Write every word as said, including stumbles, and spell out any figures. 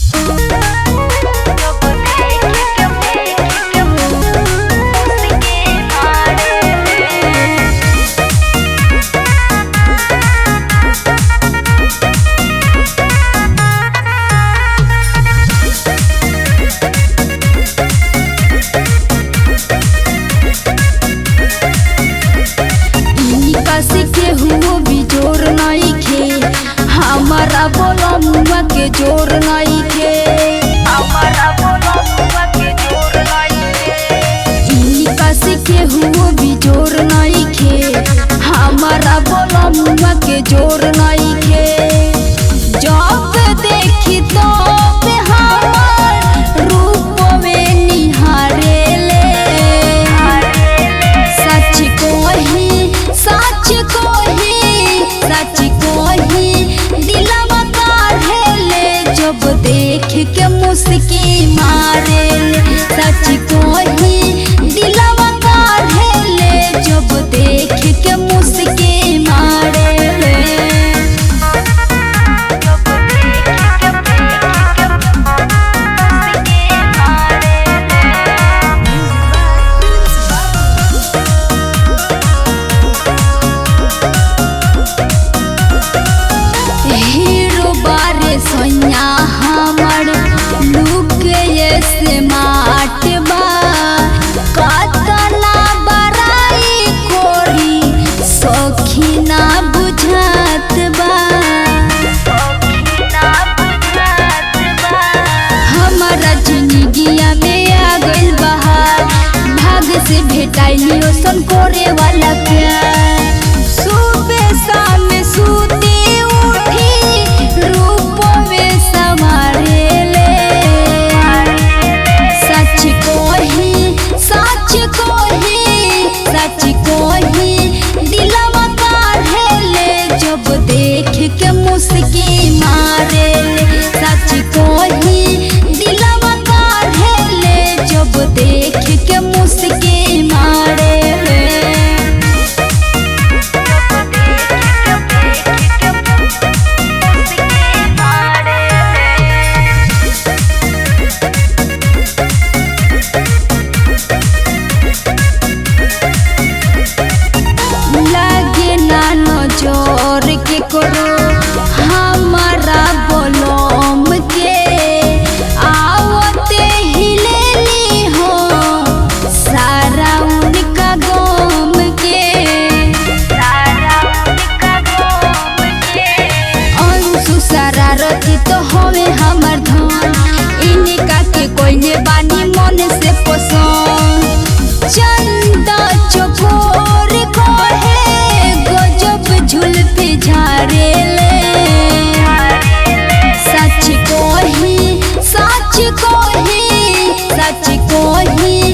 हमारा बोलो मुआ के जोर नहीं के हमारा बोलो मुआ के जोर नहीं के इनका सीखे हुआ भी जोर नहीं के हमारा बोलो मुआ के जोर नहीं के जब देखी तो हमार रूप में निहारे ले सच को ही सच को ही सच को ही जब देख के मुस्की मारे सच को ही दिलवा काढ़े ले जब देख के मुस्की मारे हीरो बारे सोनिया हमर लुक ये माट बा कतना बड़ाई कोरी सखी ना बुझात बा हमारा जिंदगिया में आ गइल बहार भाग से भेटाइलियो सन करे वाला प्यार सुबह शाम सूती के मुस्की मारे सच को ही दिलवा काढ़े ले जब देख के मुस्की मारे लागे ना नजर के करो हमारा बोलम के आवते हिलेली हो सारा उनका गम के सारा उनका गम के अंशु शरारती तो हमें हमर धन इनका के कोई ने बानी मन से पसंद चंदा चकोर को है गजब झुलफे झारे ले सच को ही सच को ही सच को ही